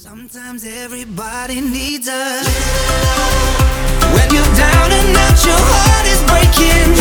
Sometimes everybody needs a when you're down and out, your heart is breaking.